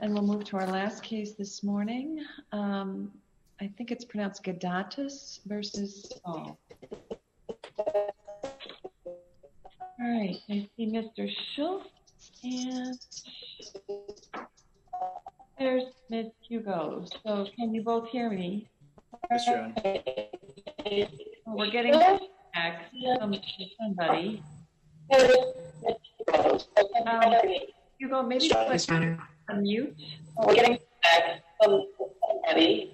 And we'll move to our last case this morning. I think it's pronounced Gadatis versus Saul. All right, I see Mr. Schultz and there's Ms. Hugo. So can you both hear me? Yes, John. We're getting back from somebody. Hugo, maybe put on mute. We're getting back from somebody.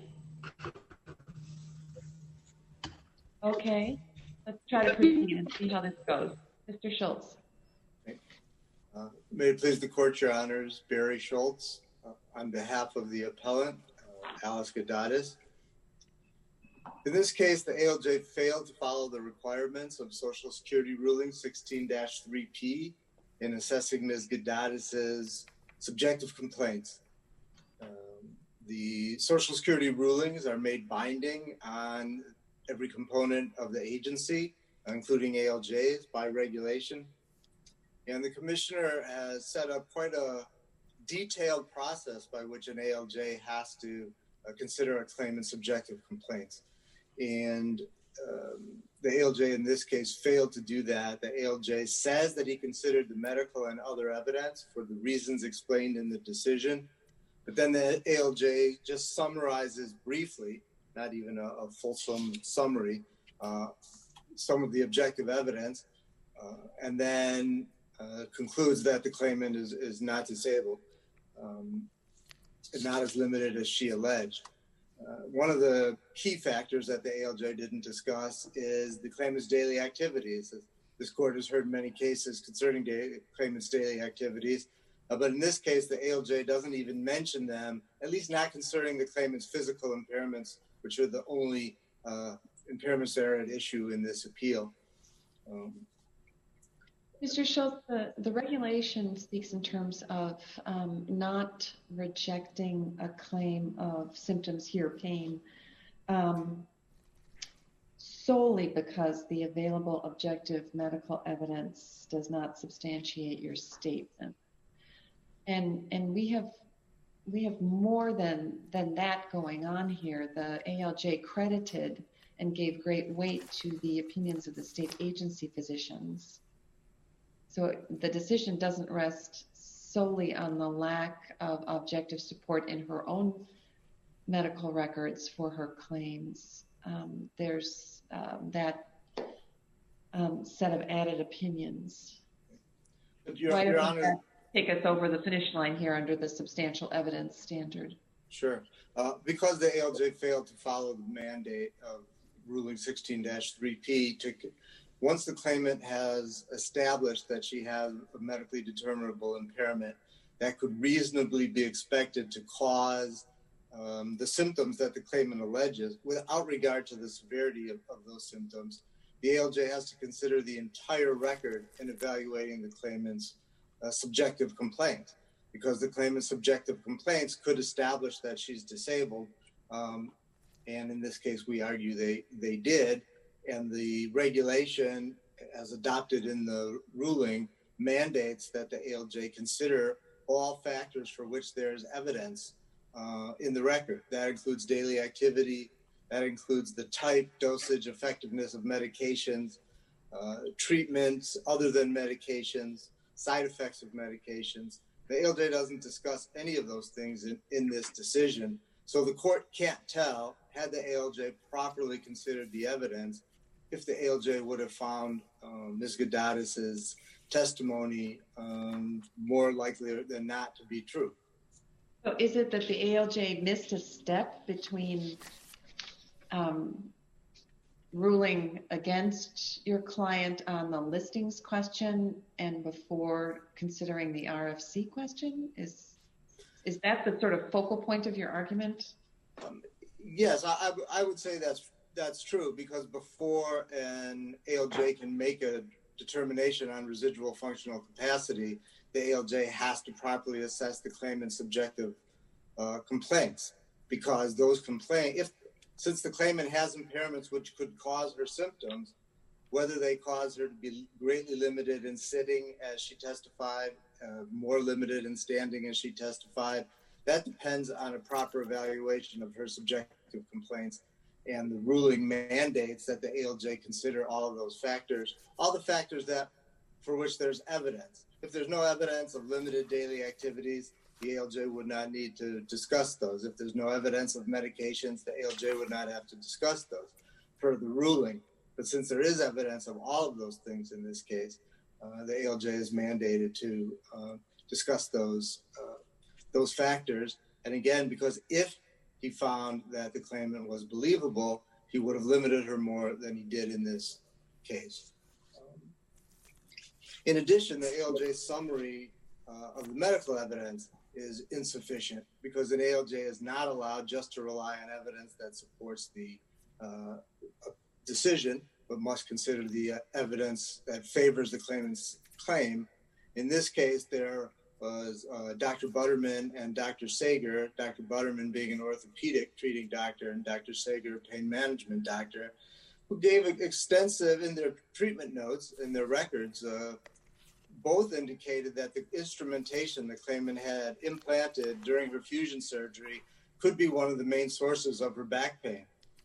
Okay, let's try to proceed and see how this goes. Mr. Schultz. May it please the court, your honors, Barry Schultz, on behalf of the appellant, Alice Gadatis. In this case, the ALJ failed to follow the requirements of Social Security ruling 16-3P in assessing Ms. Gadatis's subjective complaints. The Social Security rulings are made binding on every component of the agency, including ALJs by regulation. And the commissioner has set up quite a detailed process by which an ALJ has to consider a claimant's subjective complaints. And the ALJ in this case failed to do that. The ALJ says that he considered the medical and other evidence for the reasons explained in the decision. But then the ALJ just summarizes briefly, not even a fulsome summary, some of the objective evidence, and then concludes that the claimant is not disabled, and not as limited as she alleged. One of the key factors that the ALJ didn't discuss is the claimant's daily activities. This court has heard many cases concerning claimant's daily activities, but in this case, the ALJ doesn't even mention them, at least not concerning the claimant's physical impairments, which are the only impairments that are at issue in this appeal. Mr. Schultz, the regulation speaks in terms of not rejecting a claim of symptoms here, pain, solely because the available objective medical evidence does not substantiate your statement. And we have more than that going on here. The ALJ credited and gave great weight to the opinions of the state agency physicians. So the decision doesn't rest solely on the lack of objective support in her own medical records for her claims. There's that set of added opinions. Your Honor, take us over the finish line here under the substantial evidence standard. Sure. Because the ALJ failed to follow the mandate of ruling 16-3P, once the claimant has established that she has a medically determinable impairment that could reasonably be expected to cause the symptoms that the claimant alleges, without regard to the severity of those symptoms, the ALJ has to consider the entire record in evaluating the claimant's subjective complaint, because the claimant's subjective complaints could establish that she's disabled. And in this case, we argue they did. And the regulation, as adopted in the ruling, mandates that the ALJ consider all factors for which there's evidence in the record. That includes daily activity, that includes the type, dosage, effectiveness of medications, treatments other than medications, side effects of medications. The ALJ doesn't discuss any of those things in this decision. So the court can't tell, had the ALJ properly considered the evidence, if the ALJ would have found Ms. Gadatis's testimony more likely than not to be true. So is it that the ALJ missed a step between ruling against your client on the listings question and before considering the RFC question? Is that the sort of focal point of your argument? Yes, I would say that's true, because before an ALJ can make a determination on residual functional capacity, the ALJ has to properly assess the claimant's subjective complaints, because those complaints, since the claimant has impairments which could cause her symptoms, whether they cause her to be greatly limited in sitting as she testified, more limited in standing as she testified, that depends on a proper evaluation of her subjective complaints, and the ruling mandates that the ALJ consider all of those factors, all the factors that for which there's evidence. If there's no evidence of limited daily activities, the ALJ would not need to discuss those. If there's no evidence of medications, the ALJ would not have to discuss those per the ruling. But since there is evidence of all of those things in this case, the ALJ is mandated to discuss those factors. And again, because if he found that the claimant was believable, he would have limited her more than he did in this case. In addition, the ALJ's summary of the medical evidence is insufficient because an ALJ is not allowed just to rely on evidence that supports the decision, but must consider the evidence that favors the claimant's claim. In this case, there was Dr. Butterman and Dr. Sager, Dr. Butterman being an orthopedic treating doctor and Dr. Sager, a pain management doctor, who gave extensive, in their treatment notes, in their records, both indicated that the instrumentation the claimant had implanted during her fusion surgery could be one of the main sources of her back pain.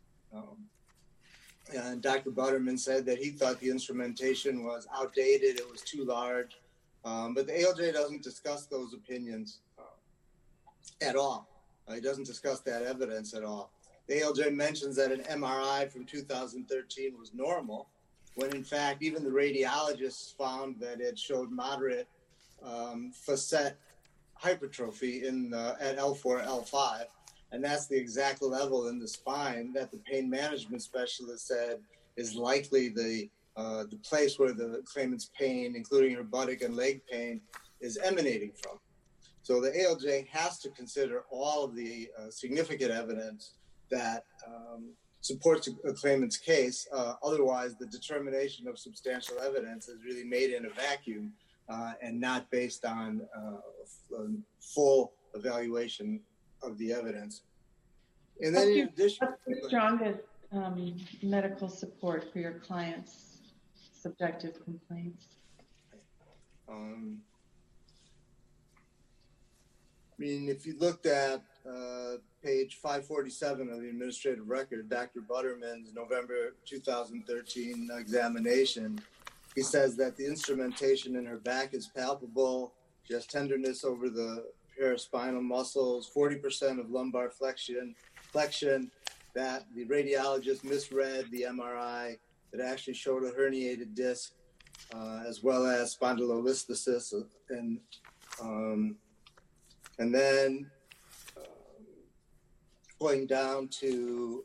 And Dr. Butterman said that he thought the instrumentation was outdated, it was too large, but the ALJ doesn't discuss those opinions at all. He doesn't discuss that evidence at all. The ALJ mentions that an MRI from 2013 was normal, when in fact even the radiologists found that it showed moderate facet hypertrophy at L4, L5. And that's the exact level in the spine that the pain management specialist said is likely the place where the claimant's pain, including her buttock and leg pain, is emanating from. So the ALJ has to consider all of the significant evidence that supports a claimant's case. Otherwise, the determination of substantial evidence is really made in a vacuum and not based on full evaluation of the evidence. And then in addition, what's the strongest medical support for your client's subjective complaints? I mean, if you looked at page 547 of the administrative record, Dr. Butterman's November 2013 examination, he says that the instrumentation in her back is palpable. She has tenderness over the paraspinal muscles, 40% of lumbar flexion, that the radiologist misread the MRI that actually showed a herniated disc, as well as spondylolisthesis. And then going down to,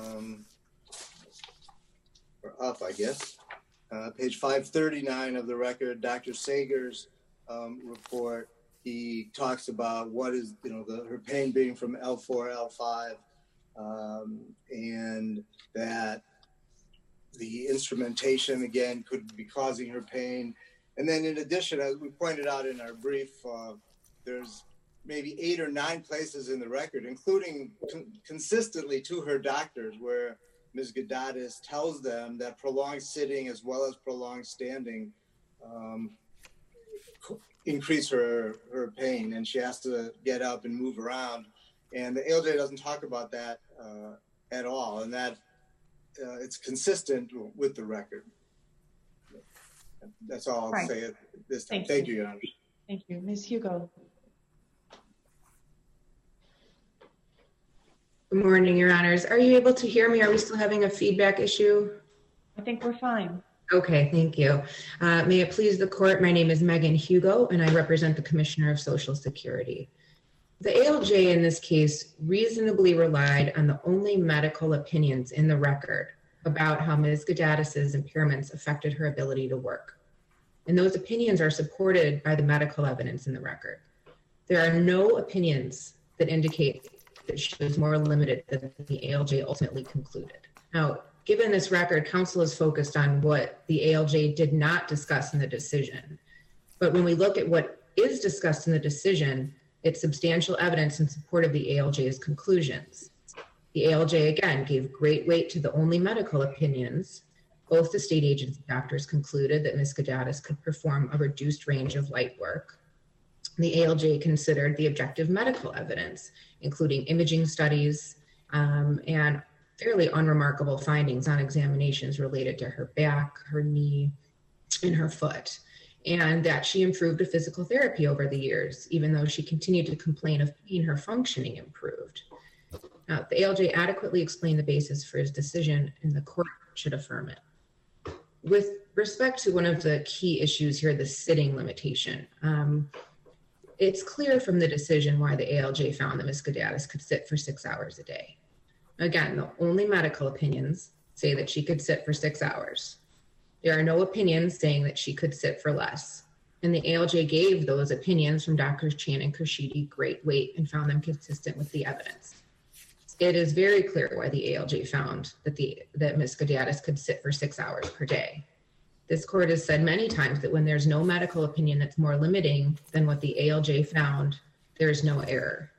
or up, I guess, page 539 of the record, Dr. Sager's report, he talks about what is, her pain being from L4, L5, and that the instrumentation, again, could be causing her pain. And then in addition, as we pointed out in our brief, there's maybe 8 or 9 places in the record, including consistently to her doctors, where Ms. Gadatis tells them that prolonged sitting as well as prolonged standing increase her pain, and she has to get up and move around. And the ALJ doesn't talk about that at all, and that it's consistent with the record. That's all I'll say at this time. Thank you, Your Honor. Thank you. Ms. Hugo. Good morning, Your Honors. Are you able to hear me? Are we still having a feedback issue? I think we're fine. Okay, thank you. May it please the court, my name is Megan Hugo, and I represent the Commissioner of Social Security. The ALJ in this case reasonably relied on the only medical opinions in the record about how Ms. Gadatis' impairments affected her ability to work. And those opinions are supported by the medical evidence in the record. There are no opinions that indicate that she was more limited than the ALJ ultimately concluded. Now, given this record, counsel is focused on what the ALJ did not discuss in the decision. But when we look at what is discussed in the decision, it's substantial evidence in support of the ALJ's conclusions. The ALJ, again, gave great weight to the only medical opinions. Both the state agency doctors concluded that Ms. Gadatis could perform a reduced range of light work. The ALJ considered the objective medical evidence, including imaging studies and fairly unremarkable findings on examinations related to her back, her knee, and her foot, and that she improved with physical therapy over the years, even though she continued to complain of pain, her functioning improved. Now, the ALJ adequately explained the basis for his decision, and the court should affirm it. With respect to one of the key issues here, the sitting limitation, it's clear from the decision why the ALJ found that Ms. Gaudatis could sit for 6 hours a day. Again, the only medical opinions say that she could sit for 6 hours. There are no opinions saying that she could sit for less. And the ALJ gave those opinions from Drs. Chan and Khurshidi great weight and found them consistent with the evidence. It is very clear why the ALJ found that Ms. Gaudatis could sit for 6 hours per day. This court has said many times that when there's no medical opinion that's more limiting than what the ALJ found, there's no error.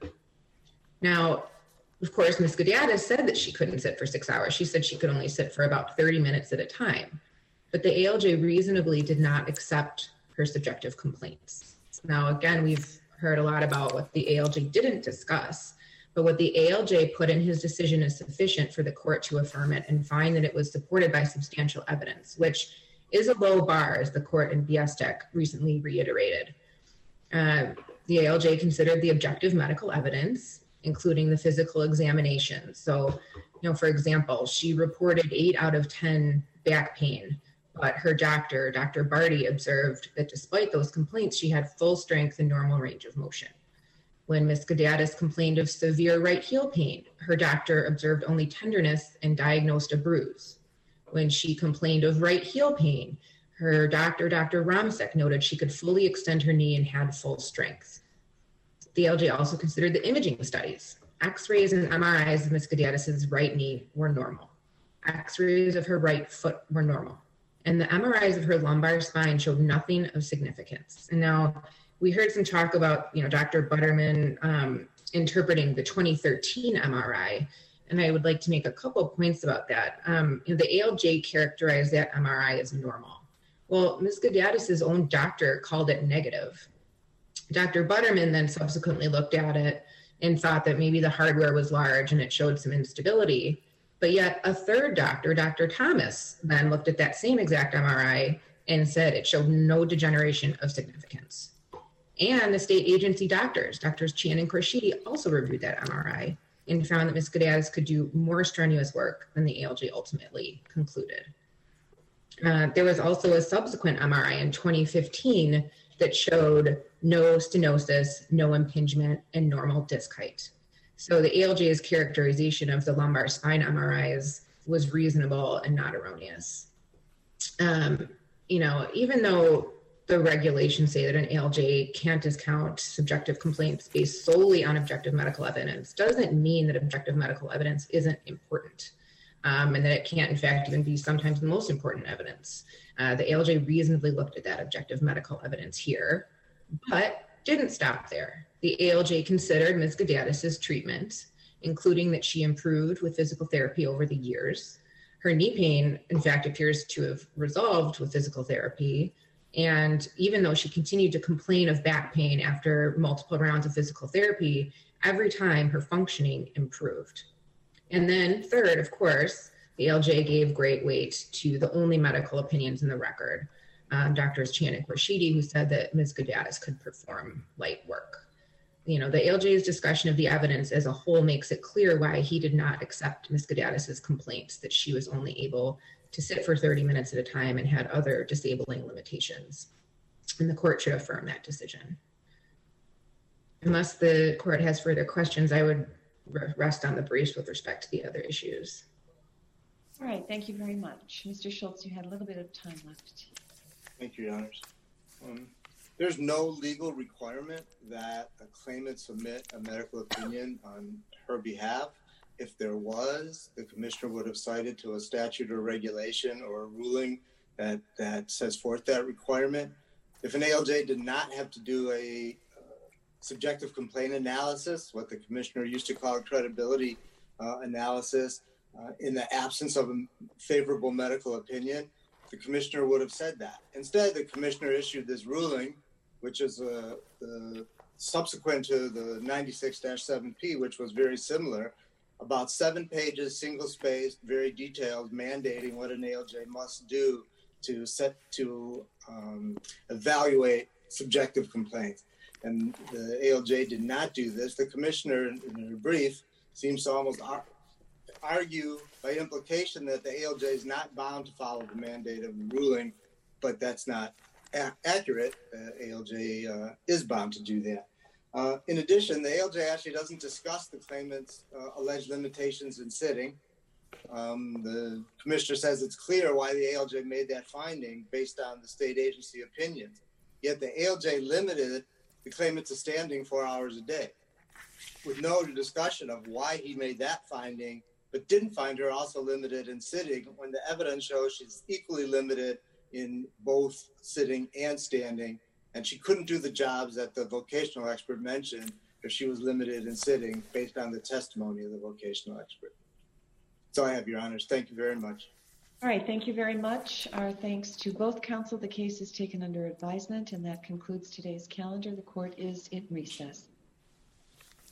Now, of course, Ms. Gaudatis said that she couldn't sit for 6 hours. She said she could only sit for about 30 minutes at a time. But the ALJ reasonably did not accept her subjective complaints. Now, again, we've heard a lot about what the ALJ didn't discuss, but what the ALJ put in his decision is sufficient for the court to affirm it and find that it was supported by substantial evidence, which is a low bar, as the court in Biestek recently reiterated. The ALJ considered the objective medical evidence, including the physical examination. So, for example, she reported 8 out of 10 back pain, but her doctor, Dr. Barty, observed that despite those complaints, she had full strength and normal range of motion. When Ms. Gaudatis complained of severe right heel pain, her doctor observed only tenderness and diagnosed a bruise. When she complained of right heel pain, her doctor, Dr. Ramsek, noted she could fully extend her knee and had full strength. The ALJ also considered the imaging studies. X-rays and MRIs of Ms. Gaudatis' right knee were normal. X-rays of her right foot were normal. And the MRIs of her lumbar spine showed nothing of significance. And now we heard some talk about, Dr. Butterman interpreting the 2013 MRI. And I would like to make a couple of points about that. The ALJ characterized that MRI as normal. Well, Ms. Gaudatis' own doctor called it negative. Dr. Butterman then subsequently looked at it and thought that maybe the hardware was large and it showed some instability. But yet a third doctor, Dr. Thomas, then looked at that same exact MRI and said it showed no degeneration of significance. And the state agency doctors, Drs. Chan and Khurshidi, also reviewed that MRI and found that Ms. Gaudatis could do more strenuous work than the ALJ ultimately concluded. There was also a subsequent MRI in 2015 that showed no stenosis, no impingement, and normal disc height. So the ALJ's characterization of the lumbar spine MRIs was reasonable and not erroneous. Even though the regulations say that an ALJ can't discount subjective complaints based solely on objective medical evidence, doesn't mean that objective medical evidence isn't important, and that it can't, in fact, even be sometimes the most important evidence. The ALJ reasonably looked at that objective medical evidence here, but didn't stop there. The ALJ considered Ms. Gaudatis' treatment, including that she improved with physical therapy over the years. Her knee pain, in fact, appears to have resolved with physical therapy. And even though she continued to complain of back pain after multiple rounds of physical therapy, every time her functioning improved. And then third, of course, the ALJ gave great weight to the only medical opinions in the record, Drs. Chan and Khurshidi, who said that Ms. Gaudatis could perform light work. The ALJ's discussion of the evidence as a whole makes it clear why he did not accept Ms. Gaudatis' complaints that she was only able to sit for 30 minutes at a time and had other disabling limitations. And the court should affirm that decision. Unless the court has further questions, I would rest on the briefs with respect to the other issues. All right, thank you very much. Mr. Schultz, you had a little bit of time left. Thank you, Your Honors. There's no legal requirement that a claimant submit a medical opinion on her behalf. If there was, the commissioner would have cited to a statute or regulation or a ruling that sets forth that requirement. If an ALJ did not have to do a subjective complaint analysis, what the commissioner used to call a credibility analysis, in the absence of a favorable medical opinion, the commissioner would have said that. Instead, the commissioner issued this ruling which is subsequent to the 96-7P, which was very similar, about 7 pages, single-spaced, very detailed, mandating what an ALJ must do to evaluate subjective complaints. And the ALJ did not do this. The commissioner, in her brief, seems to almost argue by implication that the ALJ is not bound to follow the mandate of the ruling, but that's not accurate. ALJ is bound to do that. In addition, the ALJ actually doesn't discuss the claimant's alleged limitations in sitting. The commissioner says it's clear why the ALJ made that finding based on the state agency opinions. Yet the ALJ limited the claimant to standing 4 hours a day, with no discussion of why he made that finding, but didn't find her also limited in sitting when the evidence shows she's equally limited in both sitting and standing, and she couldn't do the jobs that the vocational expert mentioned if she was limited in sitting based on the testimony of the vocational expert. So I have, Your Honors. Thank you very much. All right, thank you very much. Our thanks to both counsel. The case is taken under advisement, and that concludes today's calendar. The court is in recess.